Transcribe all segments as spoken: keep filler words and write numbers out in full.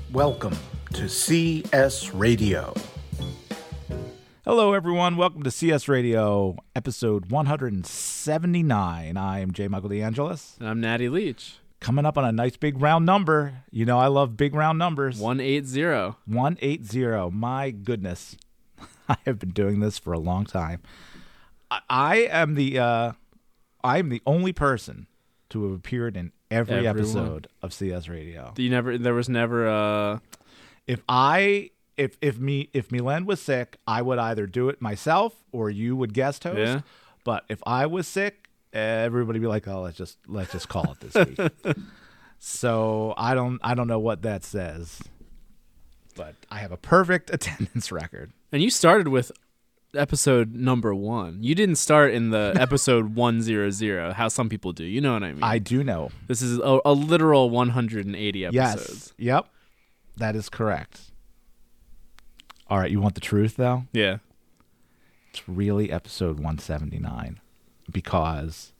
Welcome to C S Radio. Hello, everyone. Welcome to C S Radio, episode one seventy-nine. I am J. Michael DeAngelis. And I'm Natty Leach. Coming up on a nice big round number. You know I love big round numbers. one eighty. one eighty. My goodness. I have been doing this for a long time. I, I am the uh, I am the only person to have appeared in every Everyone. episode of C S Radio. You never. There was never a. If I if if me if Milen was sick, I would either do it myself or you would guest host. Yeah. But if I was sick, everybody would be like, "Oh, let's just let's just call it this week." So I don't I don't know what that says, but I have a perfect attendance record. And you started with episode number one. You didn't start in the episode one hundred, how some people do. You know what I mean? I do know. This is a, a literal one hundred eighty Yes. episodes. Yep. That is correct. All right. You want the truth, though? Yeah. It's really episode one seventy-nine because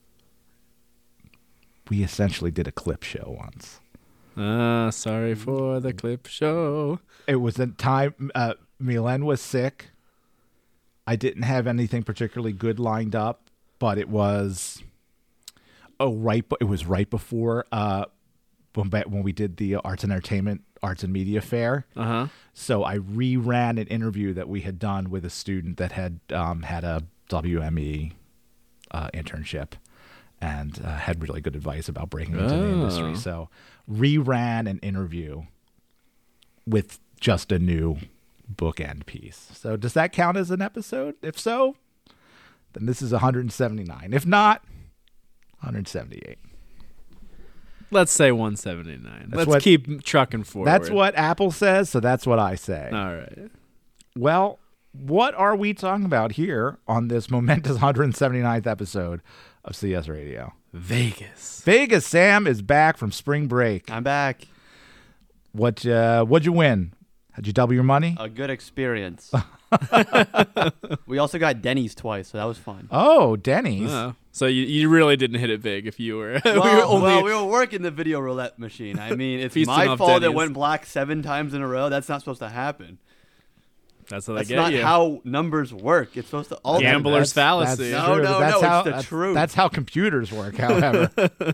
we essentially did a clip show once. Ah, sorry for the clip show. It was a time uh, Milen was sick. I didn't have anything particularly good lined up, but it was oh right, it was right before uh, when when we did the Arts and Entertainment Arts and Media Fair. Uh huh. So I reran an interview that we had done with a student that had um, had a W M E uh, internship and uh, had really good advice about breaking into Oh. the industry. So reran an interview with just a new bookend piece. So does that count as an episode? If so, then this is one seventy-nine. If not, one seventy-eight. Let's say one seventy-nine. That's Let's what- keep trucking forward. That's what Apple says, so that's what I say. All right. Well, what are we talking about here on this momentous one seventy-ninth episode of C S Radio? Vegas. Vegas Sam is back from spring break. I'm back. What uh, what'd you win? Had you double your money? A good experience. We also got Denny's twice, so that was fun. Oh, Denny's. Oh. So you, you really didn't hit it big if you were. Well, we were only. well, we were working the video roulette machine. I mean, it's Feasting my off fault it Denny's. went black seven times in a row. That's not supposed to happen. That's how they That's get not you. how numbers work. It's supposed to all Gambler's That's- fallacy. that's No, true. no, That's no, how- it's the that's- truth. That's how computers work, however.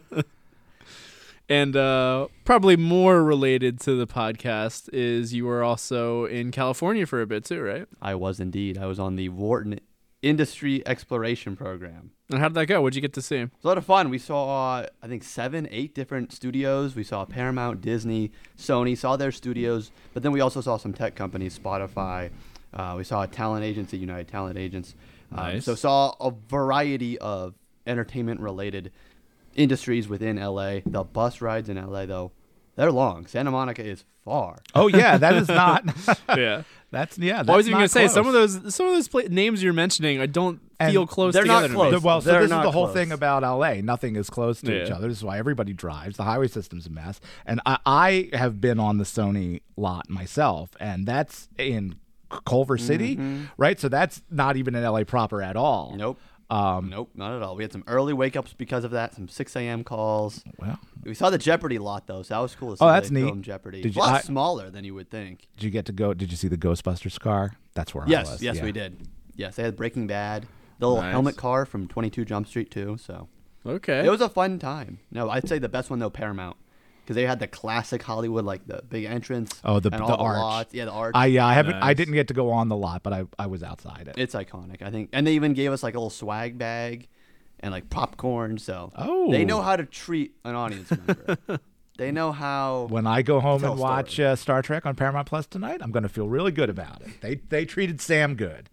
And uh, probably more related to the podcast is you were also in California for a bit too, right? I was indeed. I was on the Wharton Industry Exploration Program. And how did that go? What'd you get to see? It was a lot of fun. We saw, I think, seven, eight different studios. We saw Paramount, Disney, Sony, saw their studios. But then we also saw some tech companies, Spotify. Uh, we saw a talent agency, United Talent Agents. Um, Nice. So saw a variety of entertainment-related industries within L A. The bus rides in L A, though, they're long. Santa Monica is far. Oh yeah, that is not. Yeah. That's yeah. That's I was even not gonna say some of close. those some of those pla- names you're mentioning I don't And feel close they're not together. to close. me. The- well, so They're this is not the whole close. thing about L A. Nothing is close to each Yeah. other. This is why everybody drives. The highway system's a mess. And I, I have been on the Sony lot myself, and that's in Culver City, right? So that's not even in L A proper at all. Nope. Um, Nope, not at all. We had some early wake-ups because of that, some six a.m. calls. well, We saw the Jeopardy lot, though, so that was cool to see. Oh, that's they neat. filmed Jeopardy. Did Did you- a lot I- smaller than you would think. did you get to go? Did you see the Ghostbusters car? That's where I Yes, was. yes, yeah. we did. Yes, they had Breaking Bad, the little Nice. helmet car from twenty-two Jump Street, too, so. Okay. It was a fun time. No, I'd say the best one, though, Paramount. Because they had the classic Hollywood, like the big entrance. Oh, the and the all arch. lots. Yeah, the arch. I yeah, I haven't. I Nice. didn't get to go on the lot, but I I was outside it. It's iconic, I think. And they even gave us like a little swag bag and like popcorn, so. Oh. They know how to treat an audience member. They know how. When I go home Tell and a watch story. uh, Star Trek on Paramount Plus tonight, I'm going to feel really good about it. They they treated Sam good.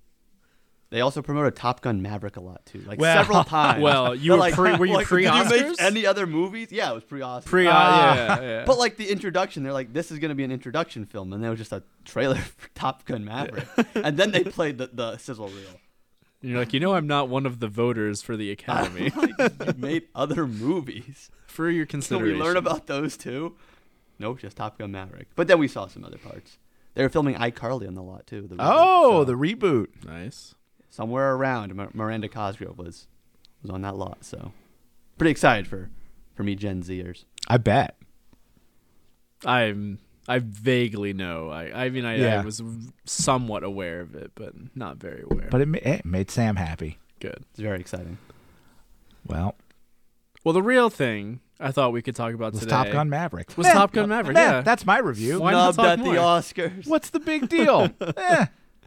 They also promoted Top Gun Maverick a lot too, like Well- several times. Well, you They're were like, pre- were you like, Did you pre-Oscars? make any other movies? Yeah, it was pre-Oscars. Pre- uh, Ah. yeah, yeah. But like the introduction, they're like, "This is going to be an introduction film," and there was just a trailer for Top Gun Maverick, and then they played the, the sizzle reel. And you're like, you know, I'm not one of the voters for the Academy. Like, you made other movies. For your Can consideration. we learn about those too? Nope, just Top Gun Maverick. But then we saw some other parts. They were filming iCarly on the lot too. The reboot, Oh, so the reboot. Nice. somewhere around Mir- Miranda Cosgrove was was on that lot. So pretty excited for for me Gen Zers. I bet. I'm I vaguely know. I, I mean, I, Yeah. I was somewhat aware of it, but not very aware. But it, ma- it made Sam happy. Good. It's very exciting. Well, Well, the real thing I thought we could talk about it was today Top Gun Maverick. was Eh, Top Gun Maverick. eh, Yeah, that's my review. Why not Snubbed talk at more? the Oscars. What's the big deal? eh.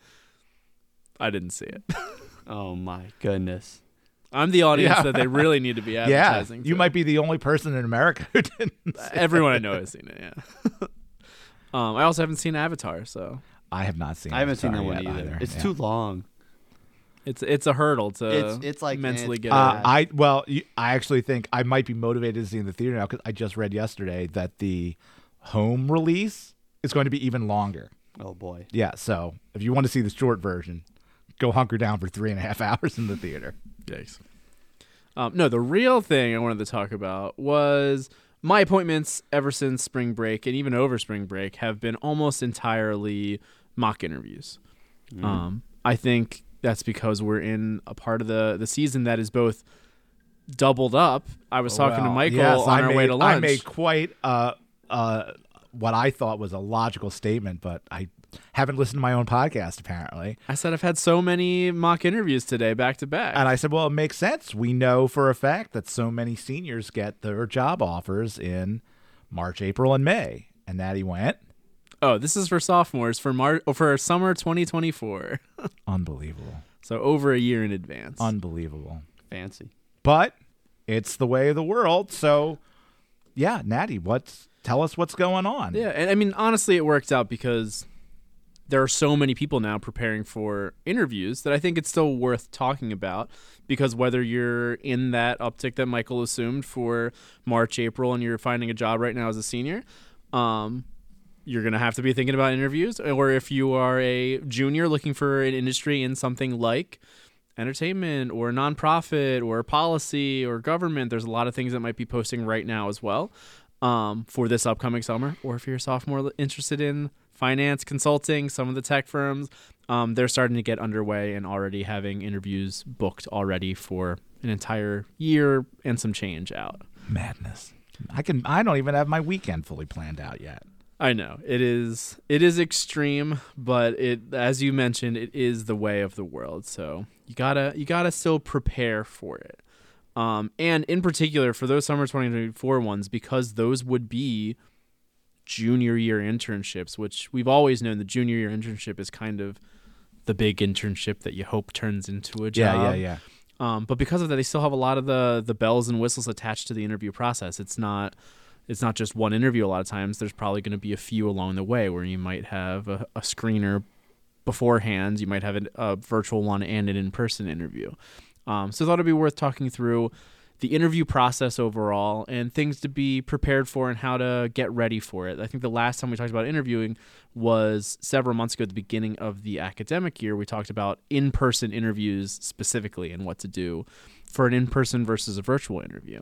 I didn't see it. Oh my goodness. I'm the audience Yeah. that they really need to be Yeah, advertising. you to. might be the only person in America who didn't. see it. Everyone I know has seen it. Yeah. um, I also haven't seen Avatar, so I have not seen. I haven't seen that Avatar one yet either. either. It's Yeah. too long. it's it's a hurdle to It's- it's like- mentally it's- get Uh, over. I well, you, I actually think I might be motivated to see in the theater now because I just read yesterday that the home release is going to be even longer. Oh boy. Yeah, so if you want to see the short version, go hunker down for three and a half hours in the theater. Yikes. Um, no, the real thing I wanted to talk about was my appointments ever since spring break and even over spring break have been almost entirely mock interviews. Mm. Um, I think that's because we're in a part of the, the season that is both doubled up. I was talking to Well, Michael yes, on I our made, way to lunch. I made quite uh, uh, what I thought was a logical statement, but I haven't listened to my own podcast apparently. I said I've had so many mock interviews today back to back. And I said, well, it makes sense. We know for a fact that so many seniors get their job offers in March, April, and May. And Natty went, Oh, this is for sophomores for Mar- oh, for summer twenty twenty-four. unbelievable. So over a year in advance. Unbelievable. Fancy. But it's the way of the world. So, yeah, Natty, what's tell us what's going on. Yeah, and I mean honestly, it worked out because there are so many people now preparing for interviews that I think it's still worth talking about, because whether you're in that uptick that Michael assumed for March, April, and you're finding a job right now as a senior, um, you're going to have to be thinking about interviews. Or if you are a junior looking for an industry in something like entertainment or nonprofit or policy or government, there's a lot of things that might be posting right now as well um, for this upcoming summer. Or if you're a sophomore interested in finance, consulting, some of the tech firms, um, they're starting to get underway and already having interviews booked already for an entire year and some change out. Madness. I can. I don't even have my weekend fully planned out yet. I know it is it is extreme, but it, as you mentioned, it is the way of the world. So you gotta you gotta still prepare for it. Um, and in particular for those summer twenty twenty-four ones, because those would be junior year internships, which we've always known the junior year internship is kind of the big internship that you hope turns into a job. Yeah, yeah, yeah. Um, but because of that, they still have a lot of the the bells and whistles attached to the interview process. It's not it's not just one interview. A lot of times, there's probably going to be a few along the way where you might have a, a screener beforehand. You might have a, a virtual one and an in-person interview. Um, so I thought it'd be worth talking through the interview process overall and things to be prepared for and how to get ready for it. I think the last time we talked about interviewing was several months ago at the beginning of the academic year. We talked about in-person interviews specifically and what to do for an in-person versus a virtual interview.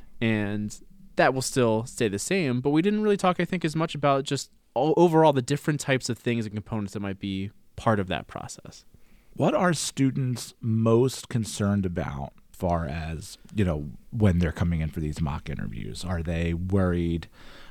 And that will still stay the same, but we didn't really talk, I think, as much about just all, overall the different types of things and components that might be part of that process. What are students most concerned about far as, you know, when they're coming in for these mock interviews? Are they worried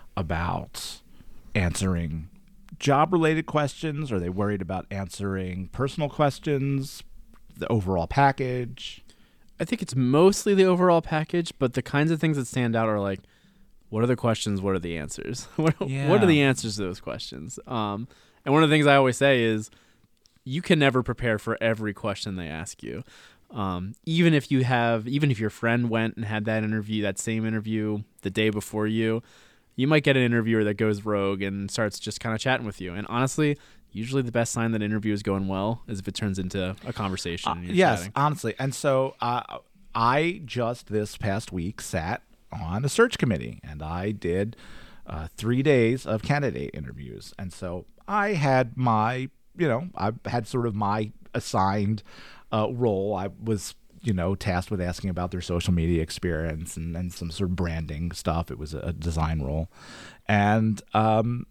about answering job-related questions? Are they worried about answering personal questions, the overall package? I think it's mostly the overall package, but the kinds of things that stand out are like, what are the questions? What are the answers? what, Yeah. what are the answers to those questions? Um, and one of the things I always say is you can never prepare for every question they ask you. Um, even if you have, even if your friend went and had that interview, that same interview the day before you, you might get an interviewer that goes rogue and starts just kind of chatting with you. And honestly, usually the best sign that an interview is going well is if it turns into a conversation. Uh, and you're yes, chatting. honestly. And so uh, I just this past week sat on a search committee, and I did uh, three days of candidate interviews. And so I had my, you know, I had sort of my assigned uh, role. I was, you know, tasked with asking about their social media experience and, and some sort of branding stuff. It was a design role. And um,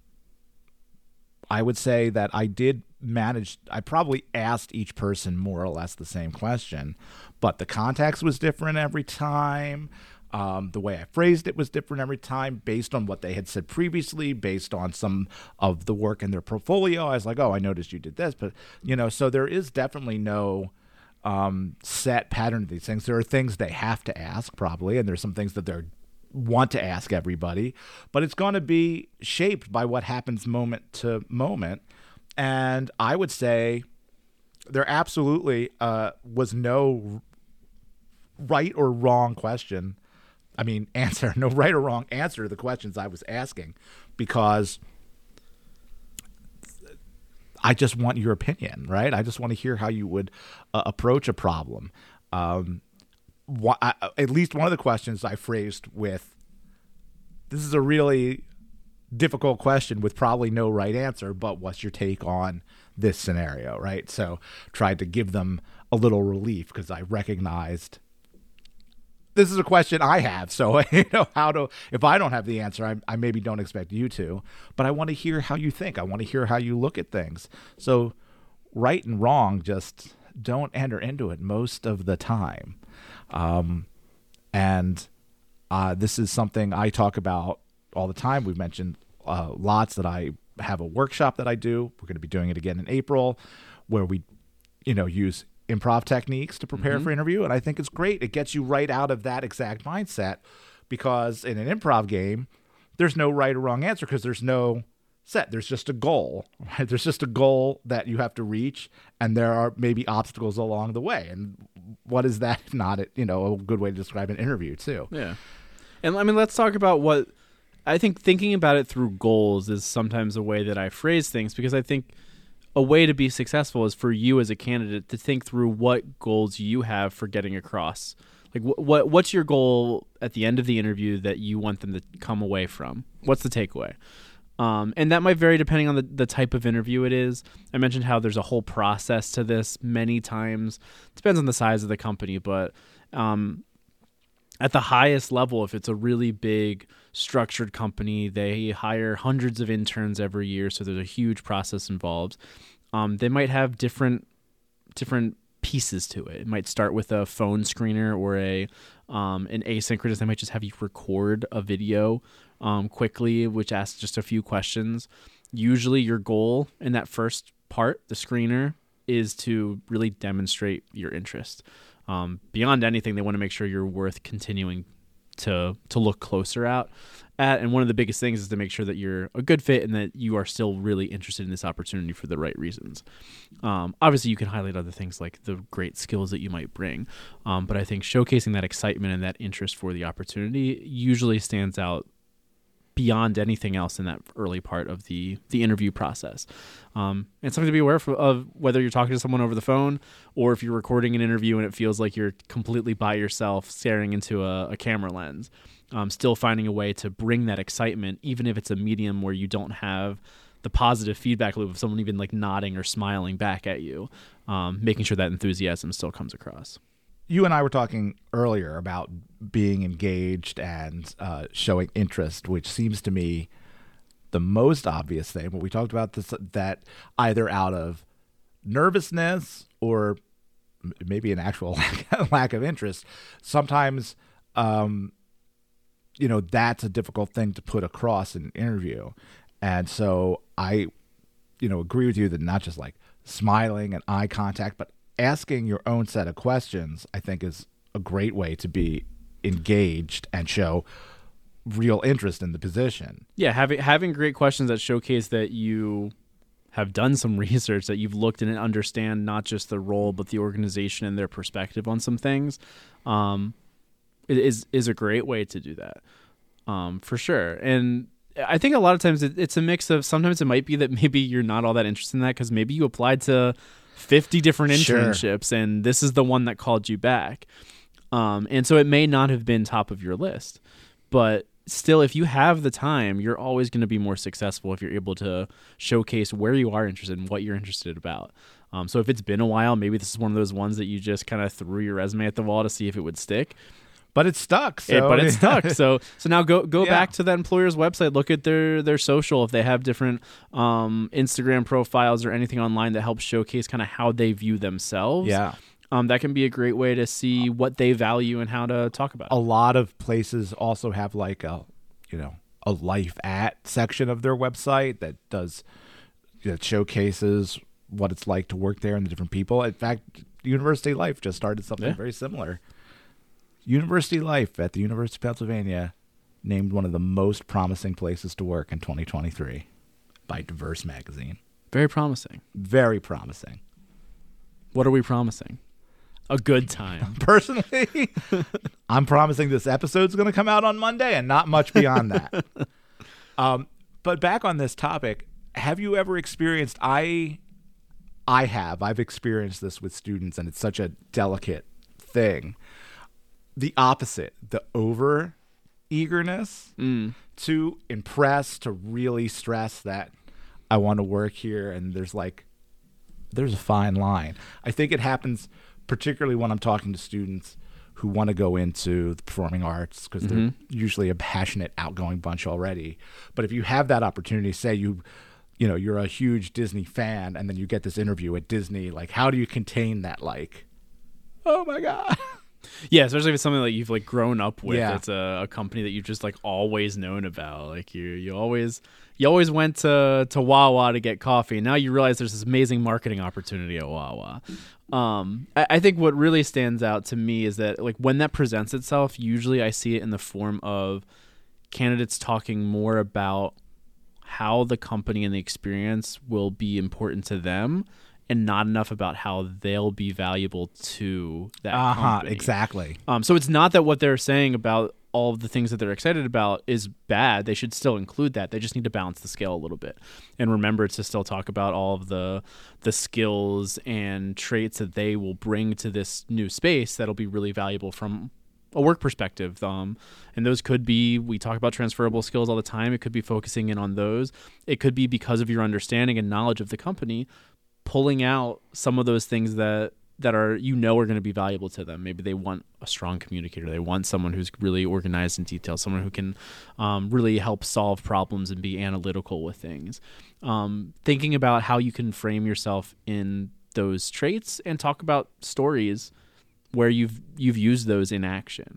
I would say that I did manage, I probably asked each person more or less the same question, but the context was different every time. Um, the way I phrased it was different every time based on what they had said previously, based on some of the work in their portfolio. I was like, oh, I noticed you did this. But, you know, so there is definitely no um, set pattern of these things. There are things they have to ask probably, and there's some things that they want to ask everybody. But it's going to be shaped by what happens moment to moment. And I would say there absolutely uh, was no right or wrong question. I mean, answer, no right or wrong answer to the questions I was asking, because I just want your opinion, right? I just want to hear how you would uh, approach a problem. Um, wh- I, at least one of the questions I phrased with, this is a really difficult question with probably no right answer, but what's your take on this scenario, right? So tried to give them a little relief because I recognized this is a question I have. So, you know, how to, if I don't have the answer, I, I maybe don't expect you to, but I want to hear how you think. I want to hear how you look at things. So right and wrong, just don't enter into it most of the time. Um, and uh, this is something I talk about all the time. We've mentioned uh, lots that I have a workshop that I do. We're going to be doing it again in April, where we, you know, use improv techniques to prepare mm-hmm. for interview. And I think it's great. It gets you right out of that exact mindset, because in an improv game, there's no right or wrong answer because there's no set. There's just a goal, right? There's just a goal that you have to reach, and there are maybe obstacles along the way. And what is that if not, you know, a good way to describe an interview too? Yeah. And I mean, let's talk about what I think thinking about it through goals is sometimes a way that I phrase things, because I think a way to be successful is for you as a candidate to think through what goals you have for getting across. Like wh- what what's your goal at the end of the interview that you want them to come away from? What's the takeaway? Um, and that might vary depending on the, the type of interview it is. I mentioned how there's a whole process to this many times. It depends on the size of the company, but um, at the highest level, if it's a really big structured company, they hire hundreds of interns every year, so there's a huge process involved. Um, they might have different different pieces to it. It might start with a phone screener or a um, an asynchronous. They might just have you record a video um, quickly, which asks just a few questions. Usually your goal in that first part, the screener, is to really demonstrate your interest. Um, beyond anything, they want to make sure you're worth continuing to to look closer out at. And one of the biggest things is to make sure that you're a good fit and that you are still really interested in this opportunity for the right reasons. Um, obviously, you can highlight other things like the great skills that you might bring. Um, but I think showcasing that excitement and that interest for the opportunity usually stands out beyond anything else in that early part of the the interview process. Um, and something to be aware of, of whether you're talking to someone over the phone or if you're recording an interview and it feels like you're completely by yourself staring into a, a camera lens. Um, still finding a way to bring that excitement, even if it's a medium where you don't have the positive feedback loop of someone even like nodding or smiling back at you, um, making sure that enthusiasm still comes across. You and I were talking earlier about being engaged and uh, showing interest, which seems to me the most obvious thing. But we talked about this, that either out of nervousness or maybe an actual lack, lack of interest, sometimes, um, you know, that's a difficult thing to put across in an interview. And so I, you know, agree with you that not just like smiling and eye contact, but asking your own set of questions, I think, is a great way to be engaged and show real interest in the position. Yeah, having having great questions that showcase that you have done some research, that you've looked and understand not just the role but the organization and their perspective on some things, um, it is is a great way to do that, um, for sure. And I think a lot of times it, it's a mix of, sometimes it might be that maybe you're not all that interested in that because maybe you applied to fifty different internships sure. and this is the one that called you back. Um, and so it may not have been top of your list, but still, if you have the time, you're always going to be more successful if you're able to showcase where you are interested and what you're interested about. Um, so if it's been a while, maybe this is one of those ones that you just kind of threw your resume at the wall to see if it would stick. But it stuck. So. It, but it stuck. So so now go go yeah. back to that employer's website. Look at their their social. If they have different um, Instagram profiles or anything online that helps showcase kind of how they view themselves. Yeah. Um, that can be a great way to see what they value and how to talk about it. A lot of places also have like a, you know, a life at section of their website that does, that showcases what it's like to work there and the different people. In fact, University Life just started something Yeah. very similar. University Life at the University of Pennsylvania named one of the most promising places to work in twenty twenty-three by Diverse Magazine. Very promising. Very promising. What are we promising? A good time. Personally, I'm promising this episode's going to come out on Monday and not much beyond that. um, but back on this topic, have you ever experienced, I I have, I've experienced this with students, and it's such a delicate thing. The opposite, the over eagerness Mm. to impress, to really stress that I want to work here. And there's like, there's a fine line. I think it happens particularly when I'm talking to students who want to go into the performing arts, because Mm-hmm. they're usually a passionate, outgoing bunch already. But if you have that opportunity, say you, you know, you're a huge Disney fan, and then you get this interview at Disney, like, how do you contain that? Like, oh my God. Yeah, especially if it's something that you've like grown up with. Yeah. It's a, a company that you've just like always known about. Like you, you always, you always went to to Wawa to get coffee. And now you realize there's this amazing marketing opportunity at Wawa. Um, I, I think what really stands out to me is that like when that presents itself, usually I see it in the form of candidates talking more about how the company and the experience will be important to them, and not enough about how they'll be valuable to that Uh-huh, company. exactly. Um, so it's not that what they're saying about all of the things that they're excited about is bad. They should still include that. They just need to balance the scale a little bit and remember to still talk about all of the the skills and traits that they will bring to this new space that'll be really valuable from a work perspective. Um, and those could be, we talk about transferable skills all the time. It could be focusing in on those. It could be because of your understanding and knowledge of the company, pulling out some of those things that that are, you know, are going to be valuable to them. Maybe they want a strong communicator. They want someone who's really organized and detailed, someone who can um, really help solve problems and be analytical with things. Um, thinking about how you can frame yourself in those traits and talk about stories where you've you've used those in action.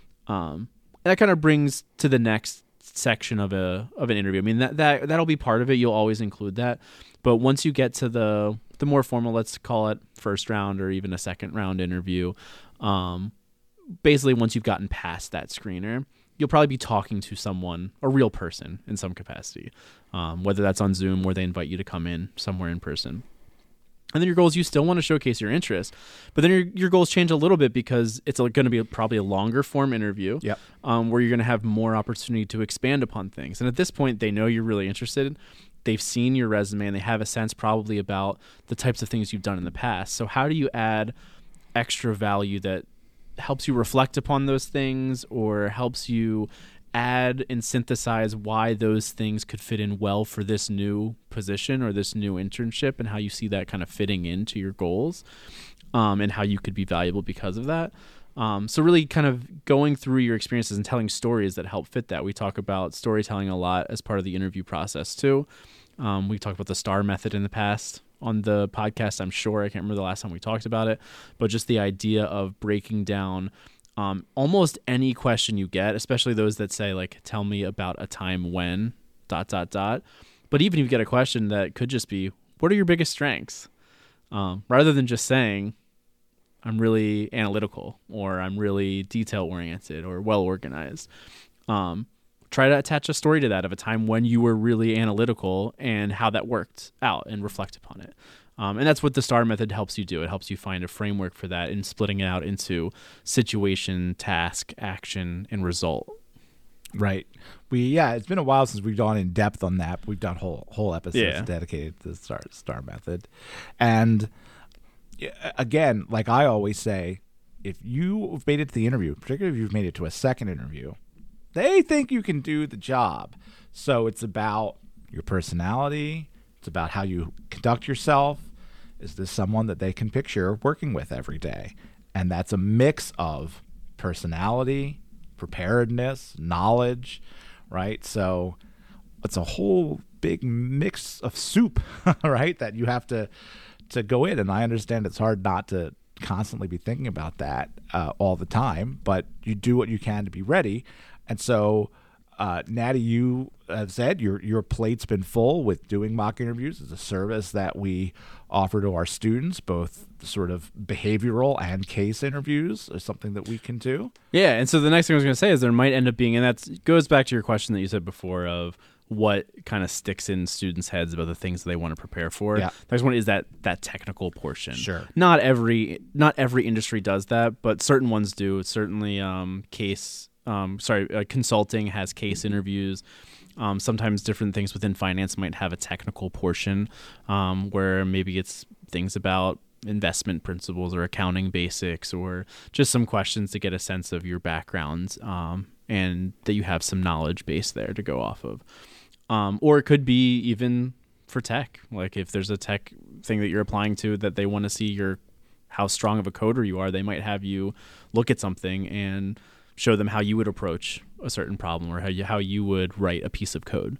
Um, and that kind of brings to the next section of a of an interview. I mean, that that that'll be part of it. You'll always include that. But once you get to the the more formal, let's call it first round or even a second round interview, um, basically once you've gotten past that screener, you'll probably be talking to someone, a real person in some capacity, um, whether that's on Zoom or they invite you to come in somewhere in person. And then your goals, you still want to showcase your interest, but then your your goals change a little bit because it's going to be a, probably a longer form interview, Yep. um, where you're going to have more opportunity to expand upon things. And at this point, they know you're really interested. They've seen your resume and they have a sense probably about the types of things you've done in the past. So how do you add extra value that helps you reflect upon those things or helps you add and synthesize why those things could fit in well for this new position or this new internship, and how you see that kind of fitting into your goals, um, and how you could be valuable because of that. Um, so really kind of going through your experiences and telling stories that help fit that. We talk about storytelling a lot as part of the interview process too. Um, we talked about the STAR method in the past on the podcast, I'm sure. I can't remember the last time we talked about it, but just the idea of breaking down um, almost any question you get, especially those that say like, tell me about a time when dot, dot, dot. But even if you get a question that could just be, what are your biggest strengths? Um, rather than just saying, I'm really analytical or I'm really detail oriented or well organized. Um, try to attach a story to that of a time when you were really analytical and how that worked out and reflect upon it. Um, and that's what the STAR method helps you do. It helps you find a framework for that and splitting it out into situation, task, action, and result. Right. We yeah, it's been a while since we've gone in depth on that. We've done whole whole episodes Yeah. dedicated to the STAR STAR method. And yeah, again, like I always say, if you've made it to the interview, particularly if you've made it to a second interview, they think you can do the job. So it's about your personality. It's about how you conduct yourself. Is this someone that they can picture working with every day? And that's a mix of personality, preparedness, knowledge, right? So it's a whole big mix of soup, right, that you have to to go in. And I understand it's hard not to constantly be thinking about that uh, all the time, but you do what you can to be ready. And so, uh, Natty, you have said your your plate's been full with doing mock interviews. It's a service that we offer to our students, both sort of behavioral and case interviews is something that we can do. Yeah, and so the next thing I was going to say is there might end up being, and that goes back to your question that you said before of what kind of sticks in students' heads about the things that they want to prepare for. Yeah. The next one is that that technical portion. Sure. Not every not every industry does that, but certain ones do. Certainly, um, case um, sorry, uh, consulting has case interviews. Um, sometimes different things within finance might have a technical portion um, where maybe it's things about investment principles or accounting basics or just some questions to get a sense of your background um, and that you have some knowledge base there to go off of. Um, or it could be even for tech. Like if there's a tech thing that you're applying to that they want to see your how strong of a coder you are, they might have you look at something and show them how you would approach a certain problem or how you, how you would write a piece of code.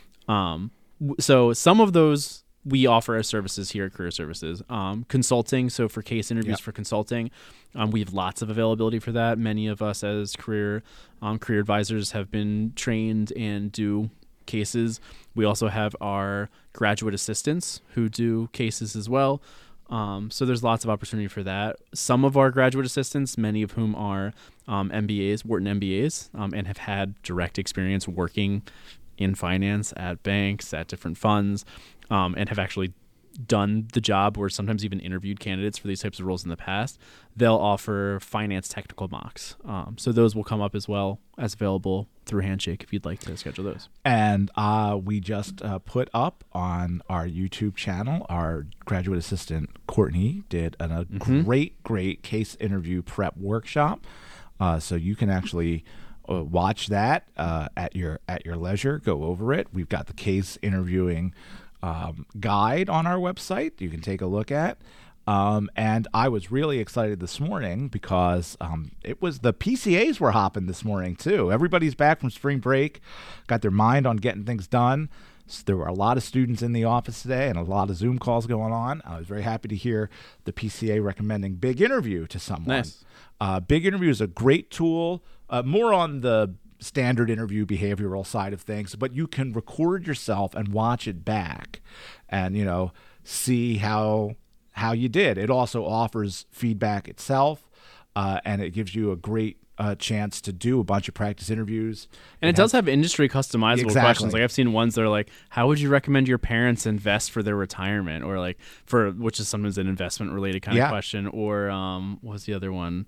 Um, w- so some of those we offer as services here at Career Services. Um, consulting, so for case interviews Yep. for consulting, um, we have lots of availability for that. Many of us as career um, career advisors have been trained and do cases. We also have our graduate assistants who do cases as well. Um, so there's lots of opportunity for that. Some of our graduate assistants, many of whom are um, M B As, Wharton M B As, um, and have had direct experience working in finance at banks, at different funds, um, and have actually done the job or sometimes even interviewed candidates for these types of roles in the past. They'll offer finance technical mocks. Um, so those will come up as well as available through Handshake if you'd like to schedule those. And uh, we just uh, put up on our YouTube channel, our graduate assistant Courtney did an, a Mm-hmm. great, great case interview prep workshop. Uh, so you can actually uh, watch that uh, at your at your leisure. Go over it. We've got the case interviewing um, guide on our website. You can take a look at. Um, and I was really excited this morning because um, it was the P C As were hopping this morning too. Everybody's back from spring break, got their mind on getting things done. So there were a lot of students in the office today and a lot of Zoom calls going on. I was very happy to hear the P C A recommending Big Interview to someone. Nice. Uh, Big Interview is a great tool, uh, more on the standard interview behavioral side of things, but you can record yourself and watch it back and, you know, see how how you did. It also offers feedback itself, uh, and it gives you a great uh, chance to do a bunch of practice interviews. And it, it does have industry customizable Exactly. questions. Like I've seen ones that are like, how would you recommend your parents invest for their retirement? Or like for, which is sometimes an investment related kind Yeah. of question. Or um, what was the other one?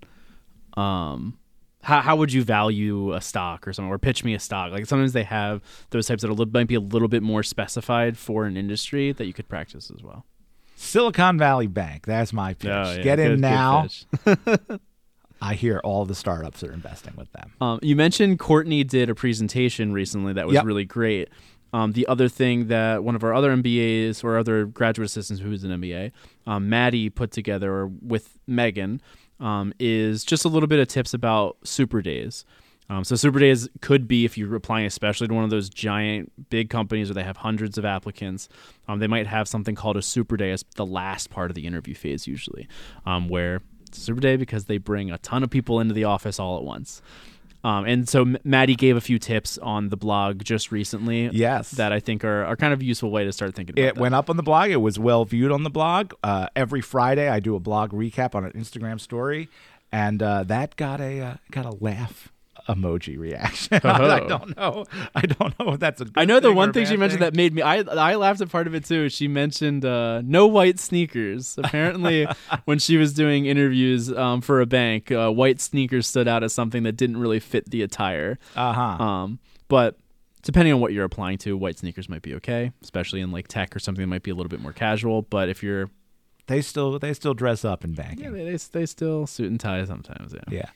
Um, how, how would you value a stock or something, or pitch me a stock? Like sometimes they have those types that are a little, might be a little bit more specified for an industry that you could practice as well. Silicon Valley Bank. That's my pitch. Oh, yeah. Get in Good- good now. pitch. I hear all the startups are investing with them. Um, you mentioned Courtney did a presentation recently that was Yep. really great. Um, the other thing that one of our other M B As or other graduate assistants who is an M B A, um, Maddie put together with Megan, um, is just a little bit of tips about Super Days. Um, so Super Days could be, if you're applying especially to one of those giant big companies where they have hundreds of applicants, um, they might have something called a Super Day as the last part of the interview phase usually, um, where it's a Super Day because they bring a ton of people into the office all at once. Um, and so M- Maddie gave a few tips on the blog just recently Yes. that I think are, are kind of a useful way to start thinking about It that. went up on the blog. It was well viewed on the blog. Uh, every Friday, I do a blog recap on an Instagram story, and uh, that got a uh, got a laugh emoji reaction. I Oh. don't know. I don't know if that's a good I know the thing or one a thing bad she mentioned thing. that made me I I laughed at part of it too. She mentioned uh, no white sneakers. Apparently, when she was doing interviews um, for a bank, uh, white sneakers stood out as something that didn't really fit the attire. Uh-huh. Um, but depending on what you're applying to, white sneakers might be okay, especially in like tech or something that might be a little bit more casual. But if you're They still they still dress up in banking. yeah, they they, they still suit and tie sometimes. Yeah. Yeah.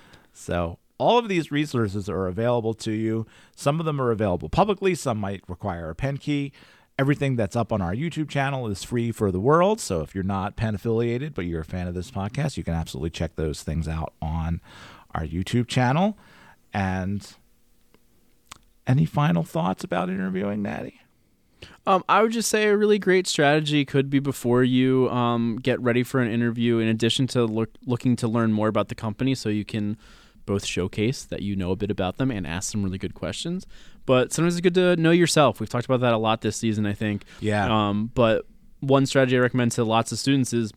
So all of these resources are available to you. Some of them are available publicly. Some might require a pen key. Everything that's up on our YouTube channel is free for the world. So if you're not pen affiliated, but you're a fan of this podcast, you can absolutely check those things out on our YouTube channel. And any final thoughts about interviewing, Natty? Um, I would just say a really great strategy could be before you um, get ready for an interview, in addition to look, looking to learn more about the company so you can both showcase that you know a bit about them and ask some really good questions. But sometimes it's good to know yourself. We've talked about that a lot this season, I think. Yeah. Um, but one strategy I recommend to lots of students is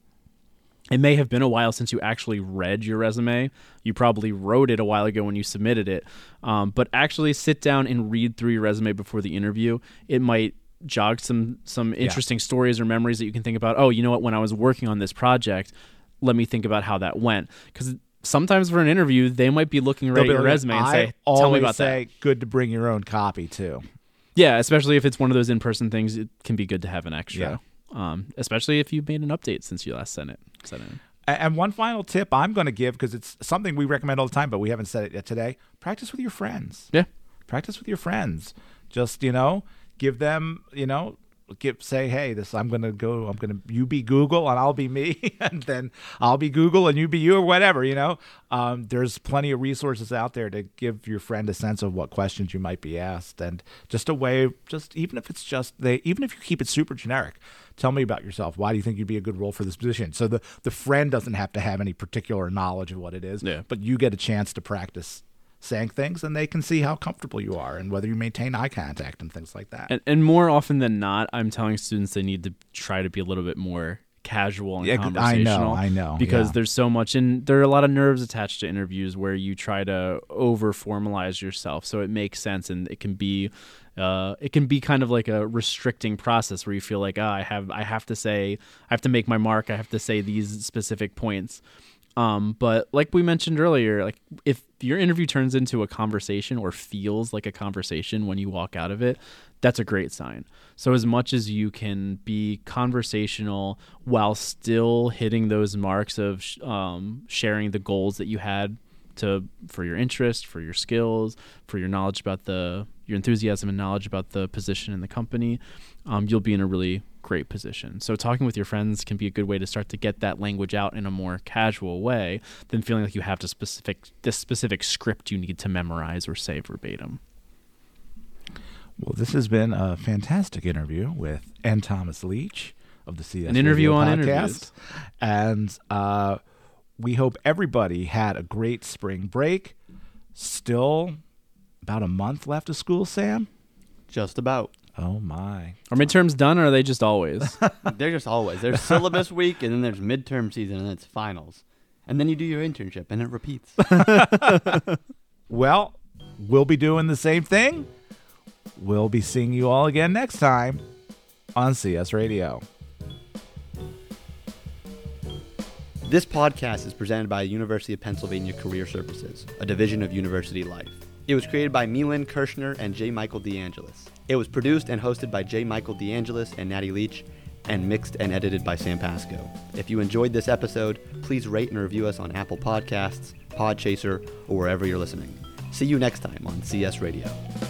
it may have been a while since you actually read your resume. You probably wrote it a while ago when you submitted it. Um, but actually sit down and read through your resume before the interview. It might jog some some interesting yeah. stories or memories that you can think about. Oh, you know what? When I was working on this project, let me think about how that went. Because sometimes for an interview, they might be looking right at your resume and say, tell me about say, that. Good to bring your own copy, too. Yeah, especially if it's one of those in-person things, it can be good to have an extra. Yeah. Um, especially if you've made an update since you last sent it. Sent it in. And one final tip I'm going to give, because it's something we recommend all the time, but we haven't said it yet today. Practice with your friends. Yeah. Practice with your friends. Just, you know, give them, you know, give say, hey, this I'm gonna go. I'm gonna you be Google and I'll be me, and then I'll be Google and you be you, or whatever. You know, um, there's plenty of resources out there to give your friend a sense of what questions you might be asked, and just a way, just even if it's just they, even if you keep it super generic. Tell me about yourself. Why do you think you'd be a good role for this position? So the the friend doesn't have to have any particular knowledge of what it is, yeah. but you get a chance to practice saying things, and they can see how comfortable you are and whether you maintain eye contact and things like that. And, and more often than not, I'm telling students they need to try to be a little bit more casual and yeah, conversational. I know, I know. Because yeah. there's so much, and there are a lot of nerves attached to interviews where you try to over formalize yourself. So it makes sense, and it can be, uh, it can be kind of like a restricting process where you feel like, oh, I have, I have to say, I have to make my mark. I have to say these specific points. Um, but like we mentioned earlier, like if your interview turns into a conversation or feels like a conversation when you walk out of it, that's a great sign. So as much as you can be conversational while still hitting those marks of um, sharing the goals that you had to for your interest, for your skills, for your knowledge about the your enthusiasm and knowledge about the position in the company, um, you'll be in a really great position. So talking with your friends can be a good way to start to get that language out in a more casual way than feeling like you have to specific this specific script you need to memorize or say verbatim. Well, this has been a fantastic interview with N. Thomas Leach of the C S An interview Radio on podcast. interviews. And uh, we hope everybody had a great spring break. Still about a month left of school, Sam? Just about. Oh, my. Are midterms done, or are they just always? They're just always. There's syllabus week, and then there's midterm season, and then it's finals. And then you do your internship, and it repeats. Well, we'll be doing the same thing. We'll be seeing you all again next time on C S Radio. This podcast is presented by University of Pennsylvania Career Services, a division of University Life. It was created by Milan Kirshner and J. Michael DeAngelis. It was produced and hosted by J. Michael DeAngelis and Natty Leach, and mixed and edited by Sam Pasco. If you enjoyed this episode, please rate and review us on Apple Podcasts, Podchaser, or wherever you're listening. See you next time on C S Radio.